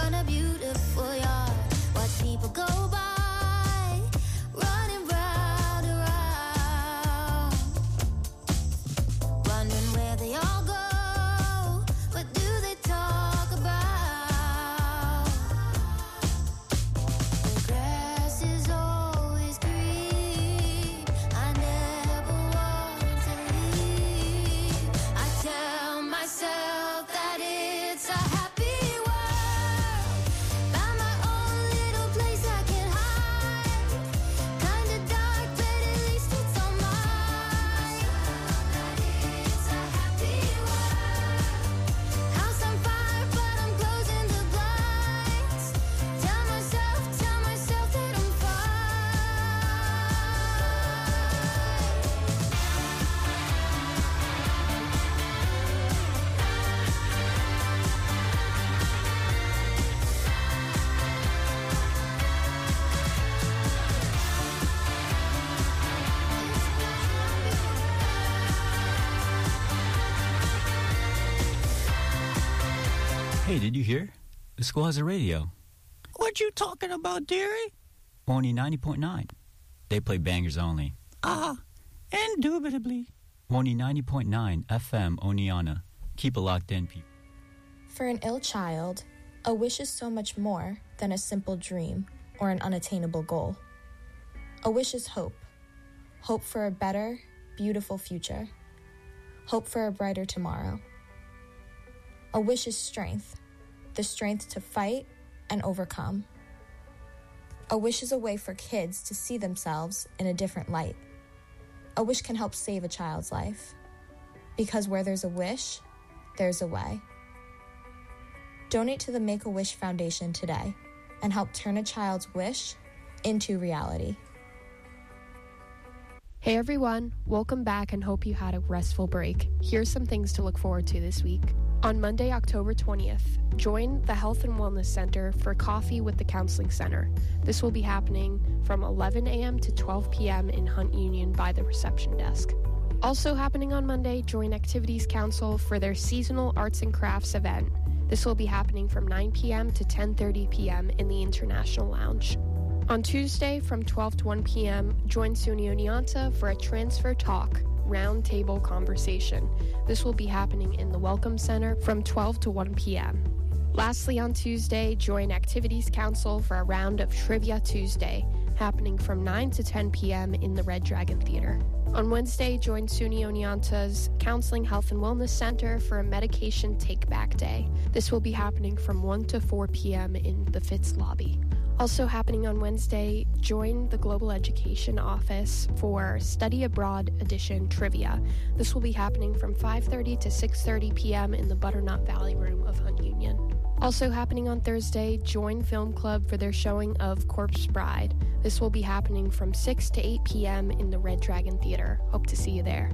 in a beautiful yard. Watch people go by, running round and round, wondering where they all go. What do they talk about? The grass is always green. I never want to leave. I tell myself that it's a happy world. Found my own little place I can hide. Kinda dark, but at least it's all mine. It's a happy world. House on fire, but I'm closing the blinds. Tell myself that I'm Hey, did you hear? The school has a radio. What you talking about, dearie? Only 90.9. They play bangers only. Indubitably. Only 90.9 FM Oneonta. Keep it locked in, people. For an ill child, a wish is so much more than a simple dream or an unattainable goal. A wish is hope. Hope for a better, beautiful future. Hope for a brighter tomorrow. A wish is strength, the strength to fight and overcome. A wish is a way for kids to see themselves in a different light. A wish can help save a child's life. Because where there's a wish, there's a way. Donate to the Make-A-Wish Foundation today and help turn a child's wish into reality. Hey everyone, welcome back and hope you had a restful break. Here's some things to look forward to this week. On Monday, October 20th, join the Health and Wellness Center for Coffee with the Counseling Center. This will be happening from 11 a.m. to 12 p.m. in Hunt Union by the reception desk. Also happening on Monday, join Activities Council for their seasonal arts and crafts event. This will be happening from 9 p.m. to 10:30 p.m. in the International Lounge. On Tuesday from 12 to 1 p.m., join SUNY Oneonta for a Transfer Talk roundtable conversation. This will be happening in the Welcome Center from 12 to 1 p.m. Lastly, on Tuesday, join Activities Council for a round of Trivia Tuesday, happening from 9 to 10 p.m. in the Red Dragon Theater. On Wednesday, join SUNY Oneonta's Counseling Health and Wellness Center for a Medication Take-Back Day. This will be happening from 1 to 4 p.m. in the Fitz lobby. Also happening on Wednesday, join the Global Education Office for Study Abroad Edition Trivia. This will be happening from 5:30 to 6:30 p.m. in the Butternut Valley Room of Hunt Union. Also happening on Thursday, join Film Club for their showing of Corpse Bride. This will be happening from 6 to 8 p.m. in the Red Dragon Theater. Hope to see you there.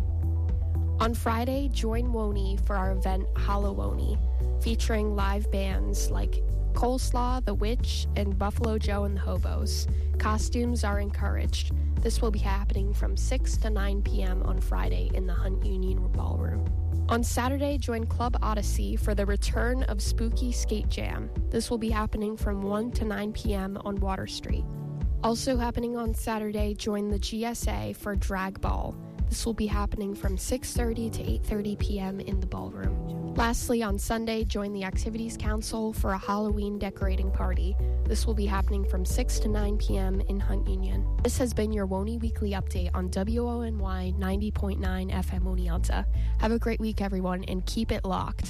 On Friday, join Woney for our event Hallowoni, featuring live bands like Coleslaw, The Witch, and Buffalo Joe and the Hobos. Costumes are encouraged. This will be happening from 6 to 9 p.m. on Friday in the Hunt Union Ballroom. On Saturday, join Club Odyssey for the return of Spooky Skate Jam. This will be happening from 1 to 9 p.m. on Water Street. Also happening on Saturday, join the GSA for Drag Ball. This will be happening from 6:30 to 8:30 p.m. in the ballroom. Lastly, on Sunday, join the Activities Council for a Halloween decorating party. This will be happening from 6 to 9 p.m. in Hunt Union. This has been your Woney Weekly Update on WONY 90.9 FM Oneonta. Have a great week, everyone, and keep it locked.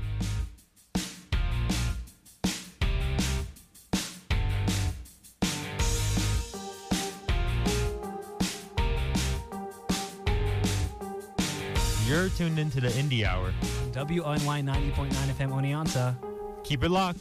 You're tuned into the Indie Hour. WONY 90.9 FM Oneonta. Keep it locked.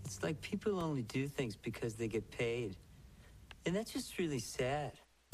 It's like people only do things because they get paid. And that's just really sad.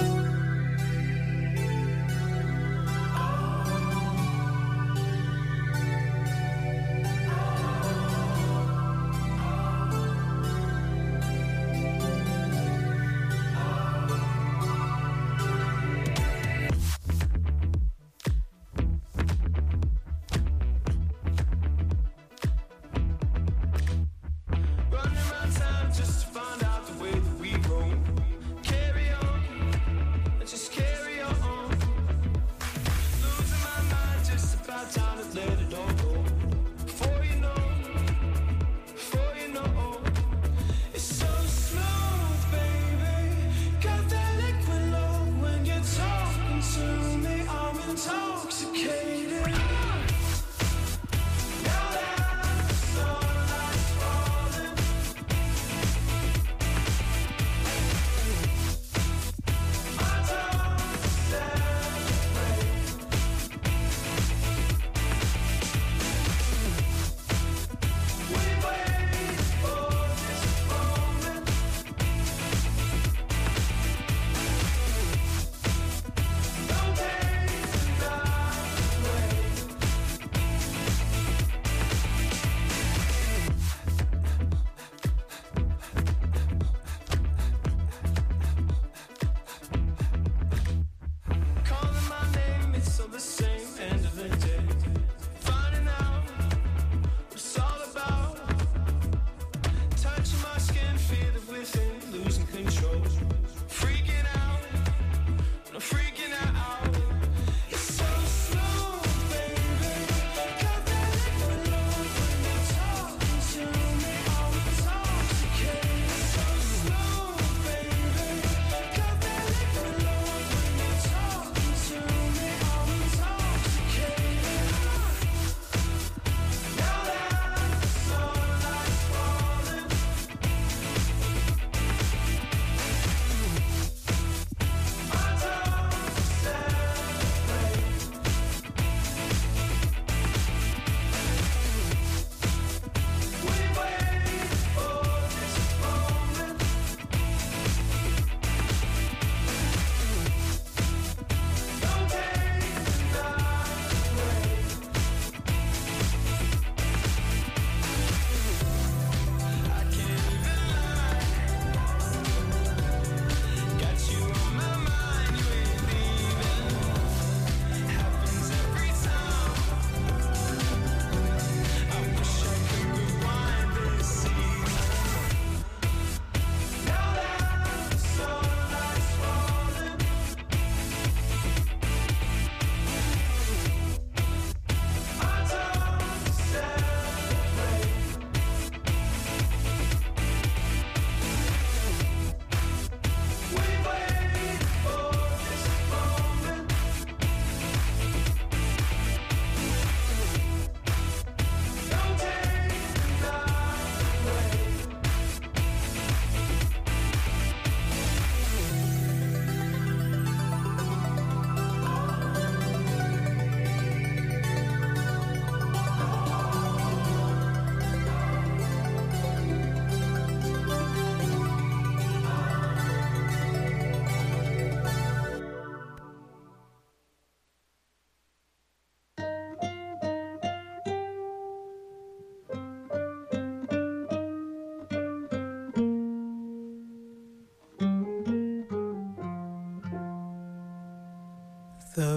The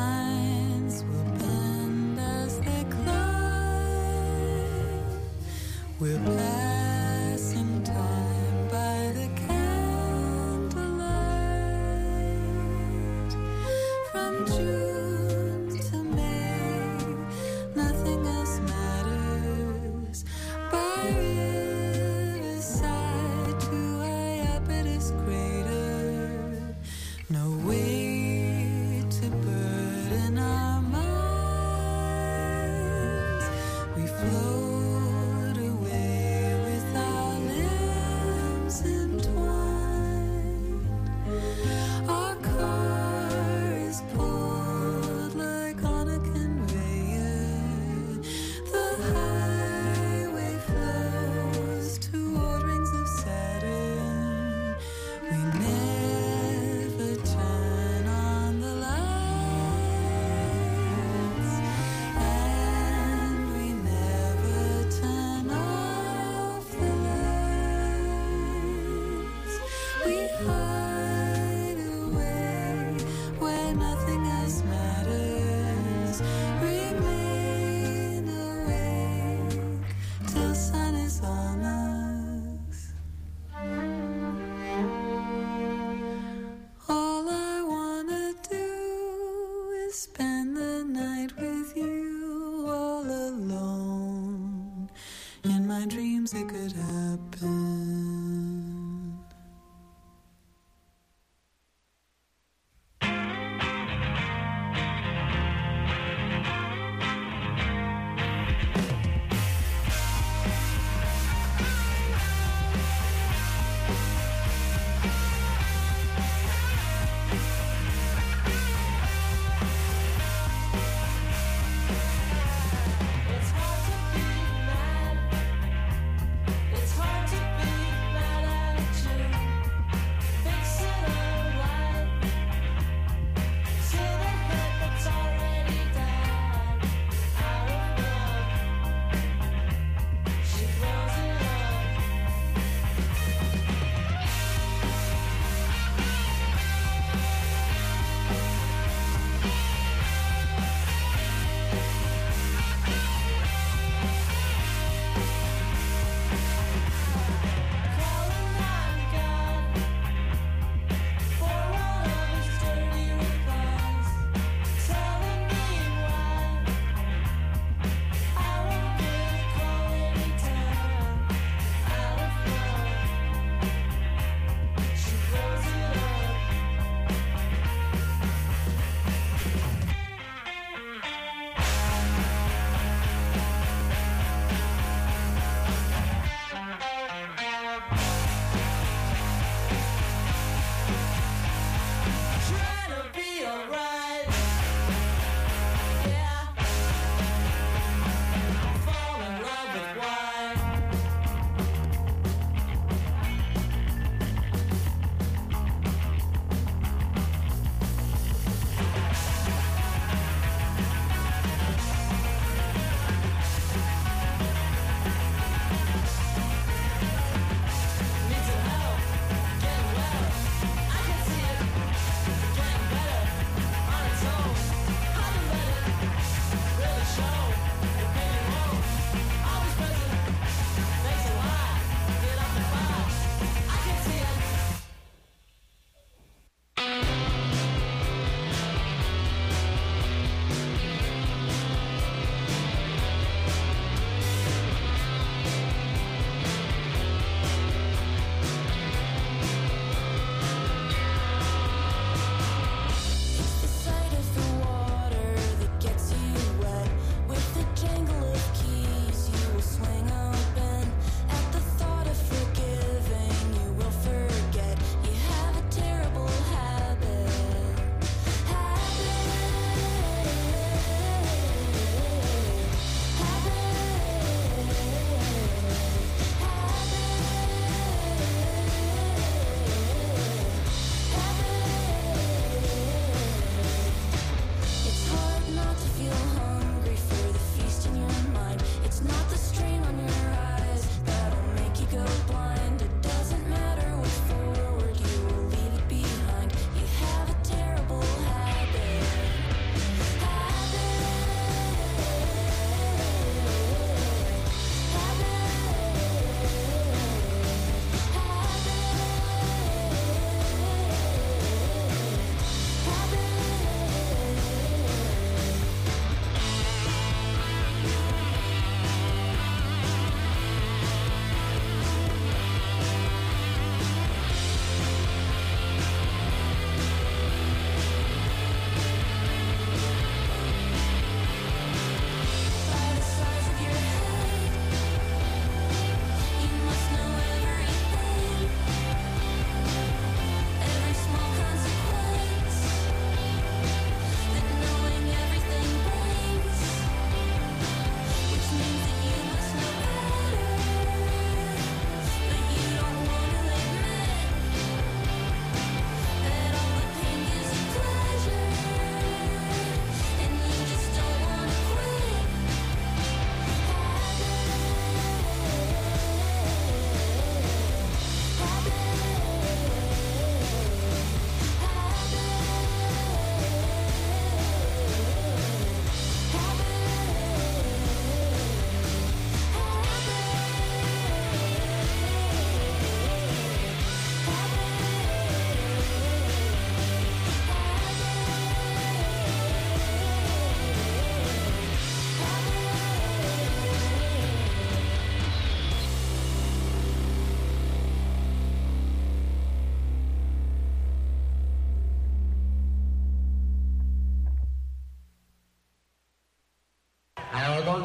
vines will bend as they climb. We're passing time by the candlelight. From June to May, nothing else matters. By riverside to Iapetus crater, no way to burden our minds. We float away with our limbs entwined. Our car is pulled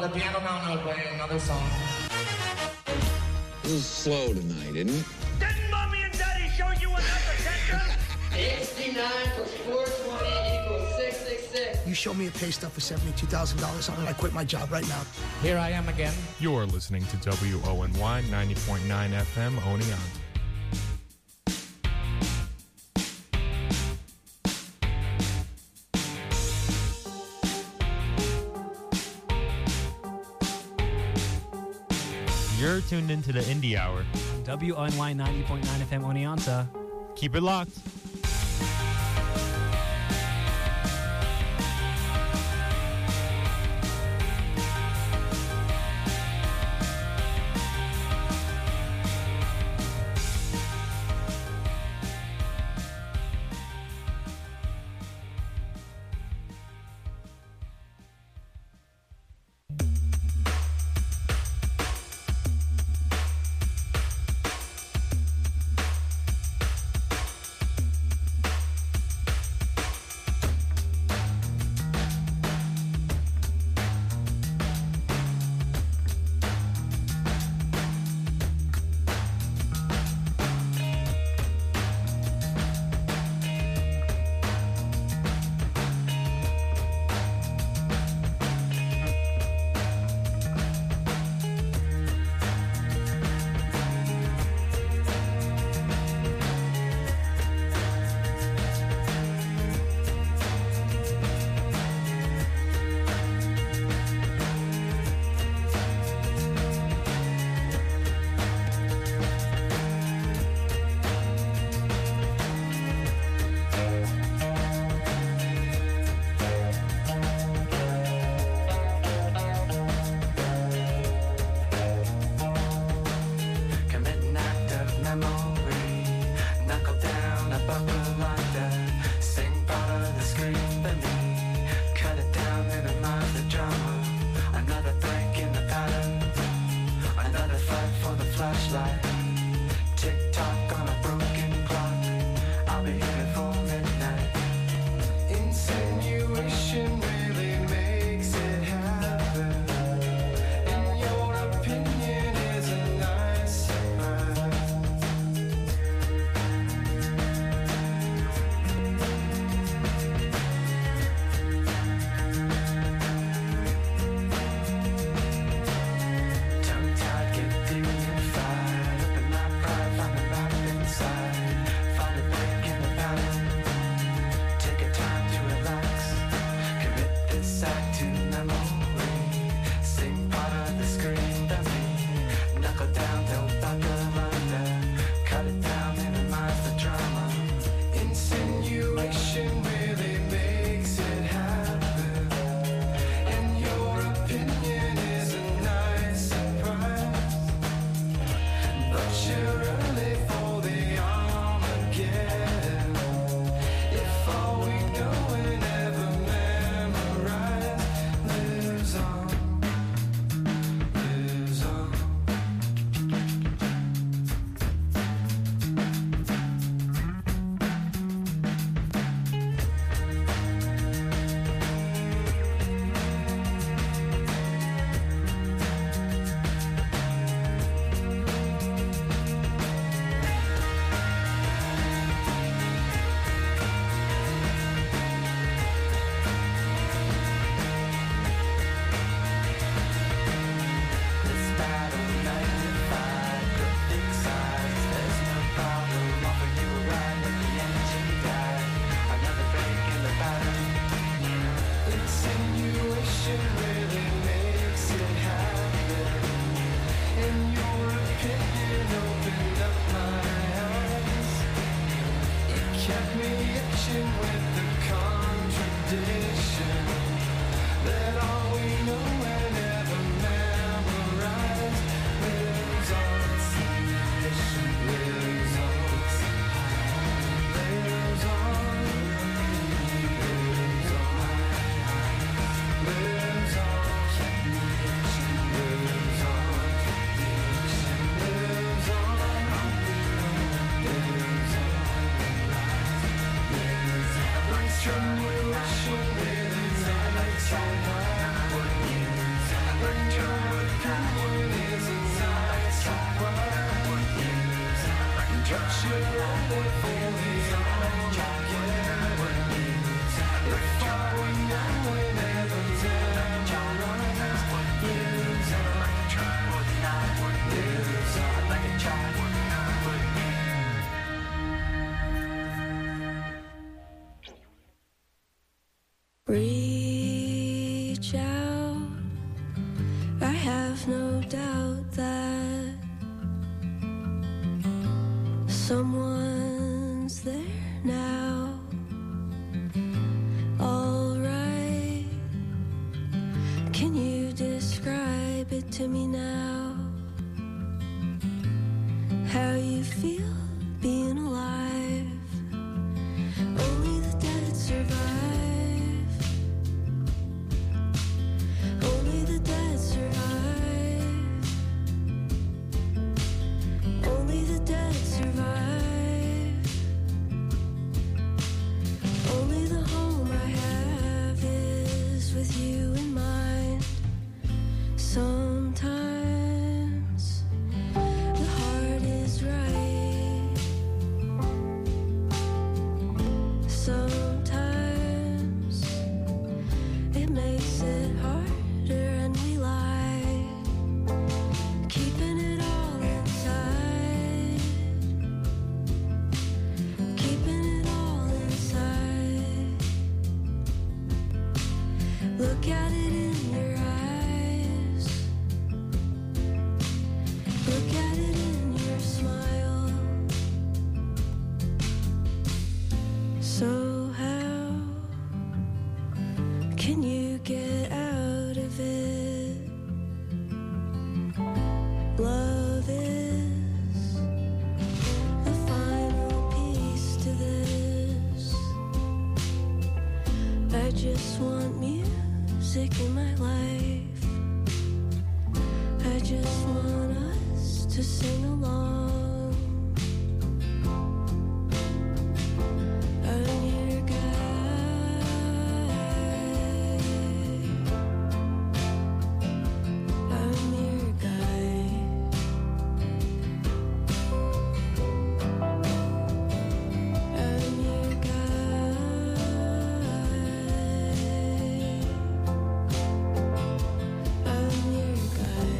the piano now, and I'll play another song. This is slow tonight, isn't it? Didn't Mommy and Daddy show you enough attention? 69 plus 420 equals 666. You show me a pay stub for $72,000 on it, I quit my job right now. Here I am again. You're listening to WONY 90.9 FM Oneonta. You're tuned into the Indie Hour. WONY 90.9 FM Oneonta. Keep it locked. Reach out, I have no doubt that someone's there now. All right, can you describe it to me now? How you feel being alive? Only the dead survive. Only the dead survive. Only the dead survive. Only the home I have is with you in mind. Sometimes the heart is right. Sometimes it makes it harder and we lie, keeping it all inside, keeping it all inside. Look at it in your eyes, look at it in your smile. So how can you get out of it? Love is the final piece to this. I just want music in my life. I just want us to sing along. I'm your guy. I'm your guy. I'm your guy. I'm your guy.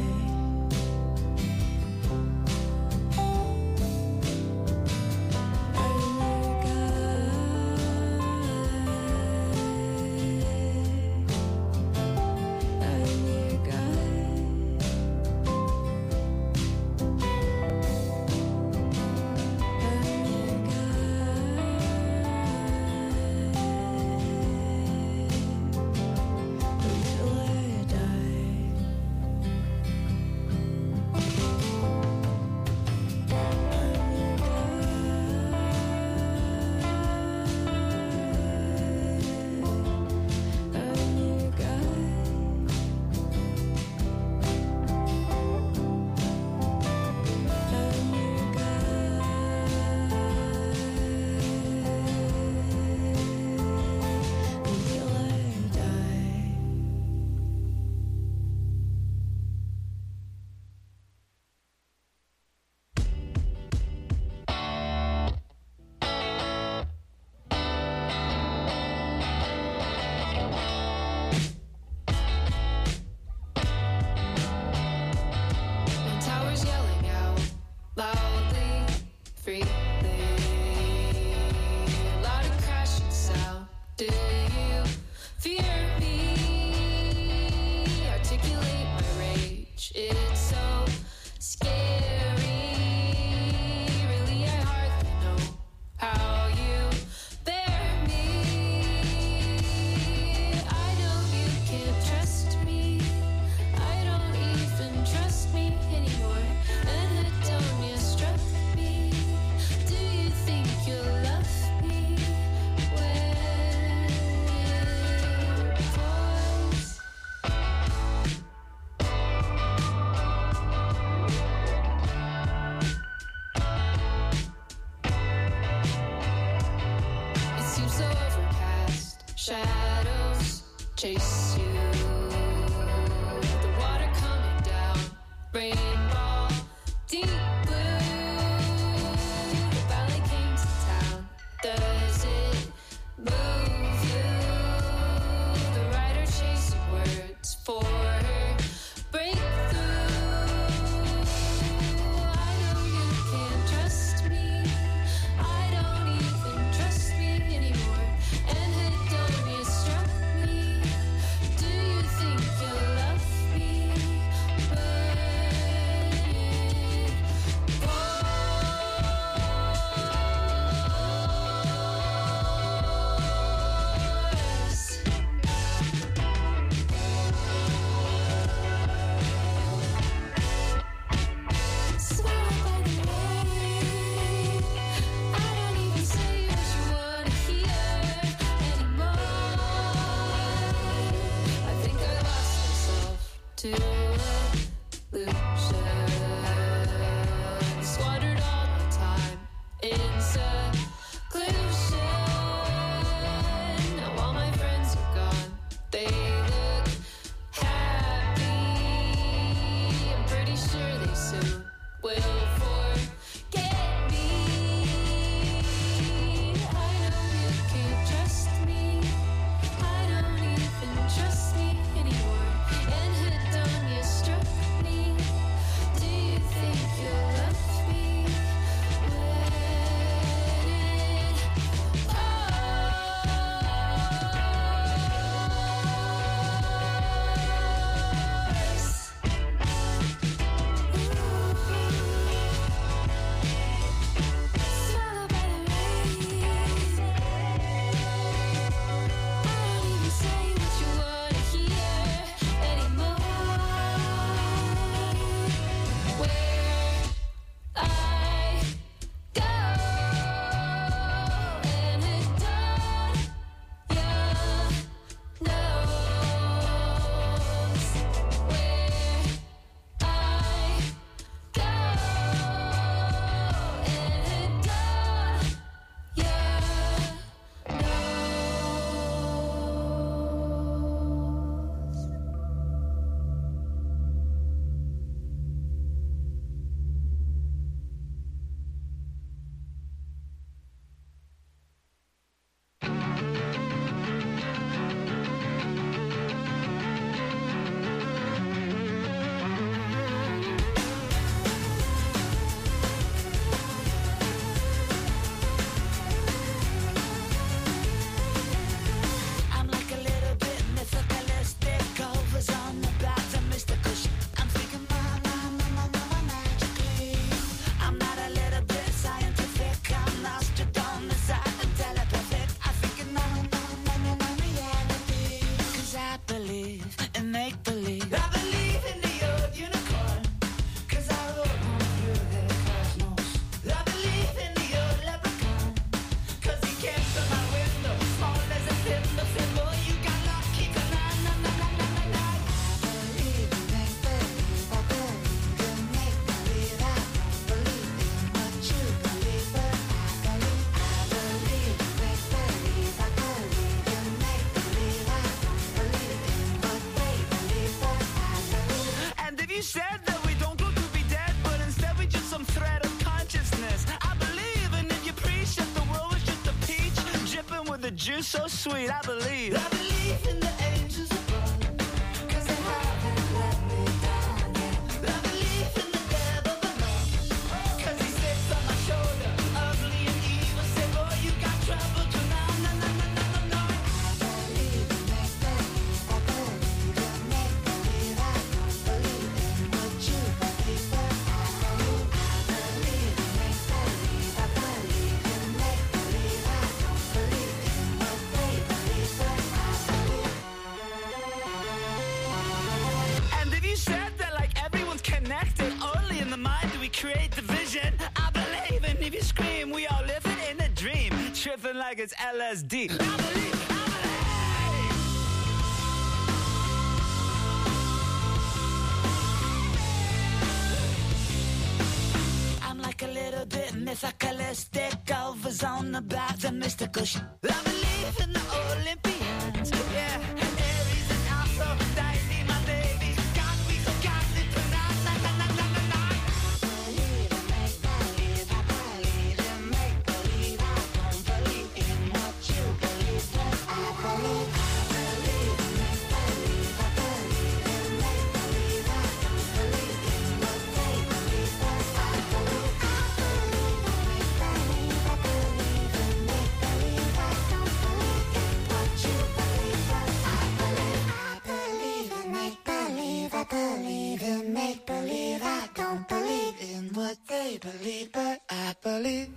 chase you. The water coming down, rainfall, deep blue. to illusion. Squandered all my time in seclusion. Now all my friends are gone. They look happy. I'm pretty sure they soon will forget me. I know you can't trust me. I don't even trust me anymore. And hooked on you struck me. Do you think you'll love me when it swallowed by the rain? I don't even say what you wanna hear anymore. Where I go and it done your nose. Where I go and it done your I'm like a little bit mythicalistic, covers on the back of mystical shit. I'm thinking magically. I'm not a little bit scientific. I'm Nostradamus, I'm telepathic. I think in reality. 'Cause I believe in make-believe. I believe in the old unicorn. 'Cause I rode on through the cosmos. I believe in the old leprechaun. 'Cause he came to my window, small as a thimble. You got lucky, 'cause I believe in make-believe. I believe in make-believe. I don't believe in what you believe, but I believe in make-believe. I believe in make-believe. I don't believe in what they believe, but I believe. And if you said that we don't go to be dead, but instead we just some thread of consciousness, I believe. And if you preach that the world was just a peach dripping with the juice so sweet, I believe. I believe in the angels above, 'cause they haven't let me down yet. I believe in the devil below, 'cause he sits on my shoulder, ugly and evil. Say, boy, you got trouble too now. No. I believe in make-believe. I believe in make-believe. I don't believe in what you believe, but I believe in make-believe. I believe in make-believe. I don't believe in what they believe, but I believe. And if you said that like everyone's connected, only in the mind do we create the vision, I believe. And if you scream, we all live it in a dream, tripping like it's LSD. I believe. I'm like a little bit mythicalistic, covers on the back, the mystical shit. I believe in the Olympians, yeah. Aries and Aphrodite, my babies. God, we so Catholic tonight. I believe in make-believe. I believe in make-believe. I don't believe in what you believe, but I believe. I believe in make-believe. I believe in make-believe. I don't believe in what they believe, but I believe. I believe in make-believe. I believe in make-believe. I don't believe in what you believe, but I believe. I believe in make-believe. I believe in make-believe. I don't believe in what they believe, but I believe.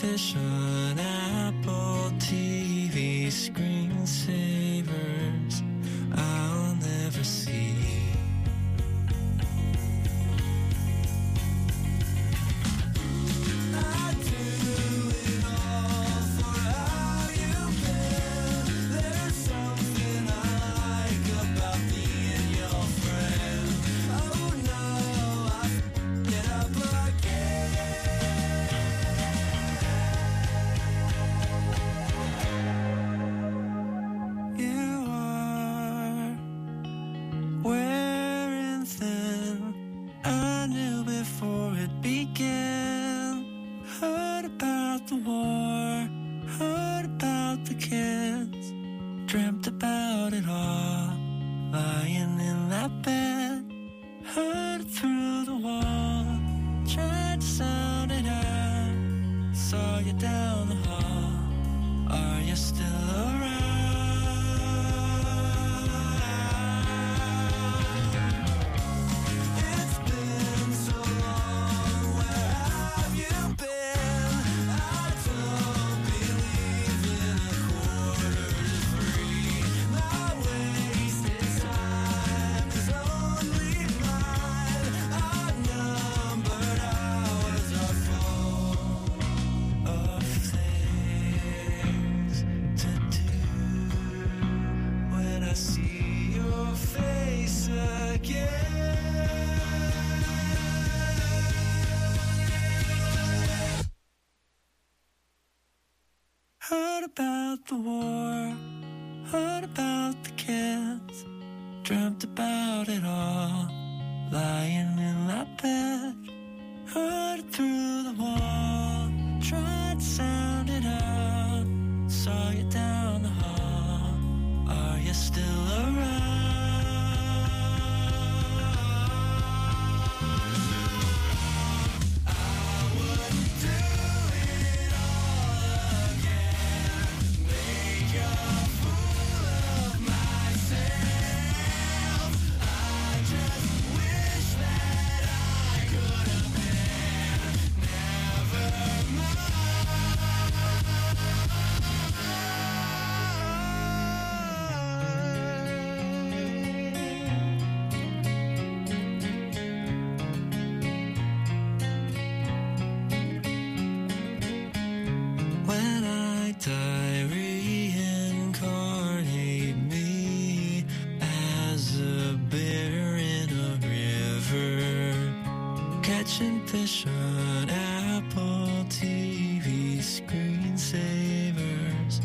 fish on Apple TV, screensavers I'll never see. I do it all for how you've been. There's something I like about being your friend. Oh no, I get up again. You are wearing thin. I knew before it began. Heard about the war, heard about the kids, dreamt about it all, lying in that bed. Heard through the wall, tried to sound it out. Saw you down the hall, are you still around? It's been so long, where have you been? I don't believe in a quarter to three. My wasted time is only mine. Unnumbered hours are full of things to do. When I see your face again, heard about the war, heard about the kids, dreamt about it all, lying in that bed. Heard through the wall, tried to sound it out. Saw you down the hall, are you still around? I would do it all again, make a fool of myself. I just wish that I could have been. Never when I die, reincarnate me as a bear in a river, catching fish on Apple TV, screensavers.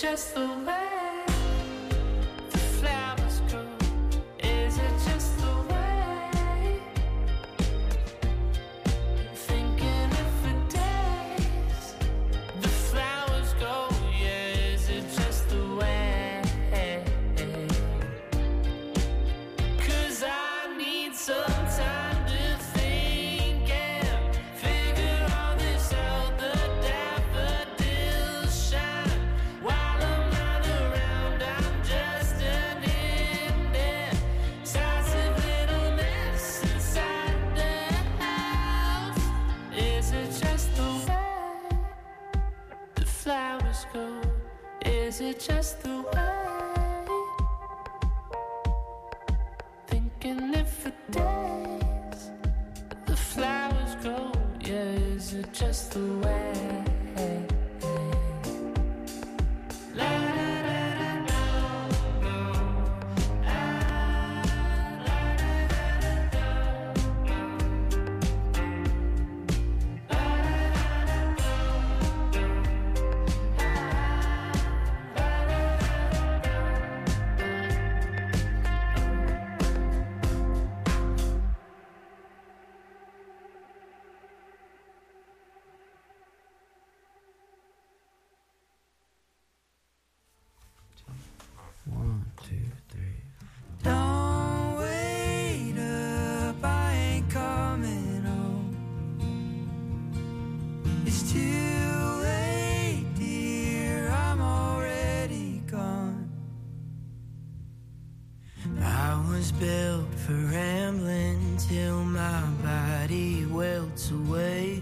just the way the flowers grow? Is it just the way I'm thinking if for days the flowers go? Yeah, is it just the way? 'Cause I need some time to think and figure all this out. The daffodils shine while I'm not around. I'm just an indecisive little mess inside the house. Is it just the way the flowers go? Is it just the way? Thinking if for days the flowers grow. Yeah, is it just the way? La, da, da, da, no, no. Ah, la, da, da, da, no, no. La, da, da, da, no, no. Ah, la, Don't wait up, I ain't coming home. It's too late, dear, I'm already gone. I was built for rambling till my body welts away.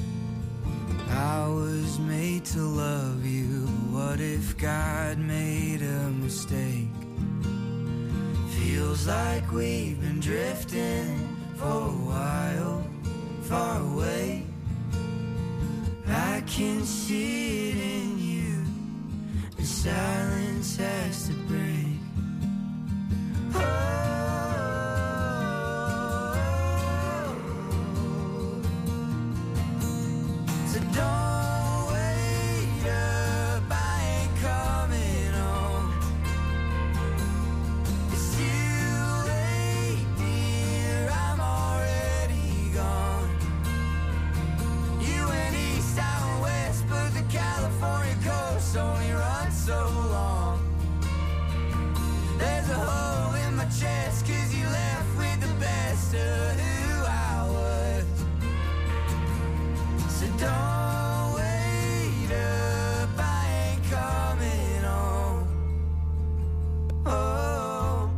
I was made to love you. What if God made a mistake? Feels like we've been drifting for a while, far away. I can see it in you. The silence has to break. So don't wait up, I ain't coming home. It's too late, dear, I'm already gone. You went east, I went west, but the California coast only runs so long. There's a hole in my chest, 'cause you left with the best of who I was. So don't wait up, I ain't coming home. Oh.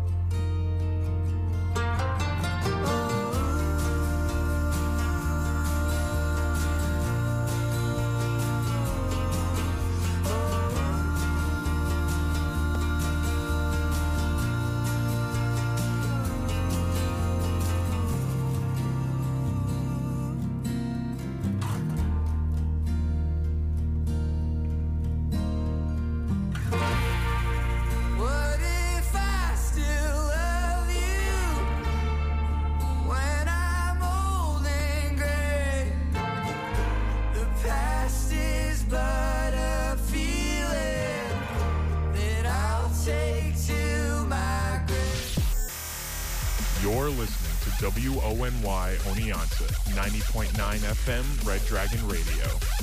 What if I still love you when I'm old and gray? The past is but a feeling that I'll take to my grave. You're listening to WONY Oneonta, 90.9 FM, Red Dragon Radio.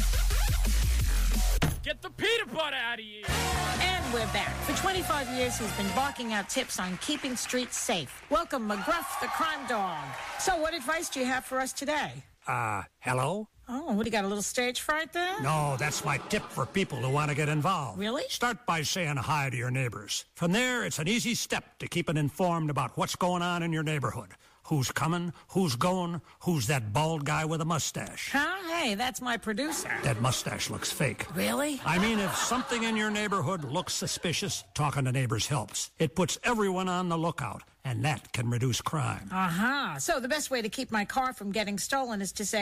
Get the peanut butter out of here! And we're back. For 25 years, he's been barking out tips on keeping streets safe. Welcome, McGruff, the crime dog. So what advice do you have for us today? Hello? Oh, what, do you got a little stage fright there? No, that's my tip for people who want to get involved. Really? Start by saying hi to your neighbors. From there, it's an easy step to keeping informed about what's going on in your neighborhood. Who's coming, who's going, who's that bald guy with a mustache. Huh? Hey, that's my producer. That mustache looks fake. Really? I mean, if something in your neighborhood looks suspicious, talking to neighbors helps. It puts everyone on the lookout, and that can reduce crime. Uh-huh. So the best way to keep my car from getting stolen is to say,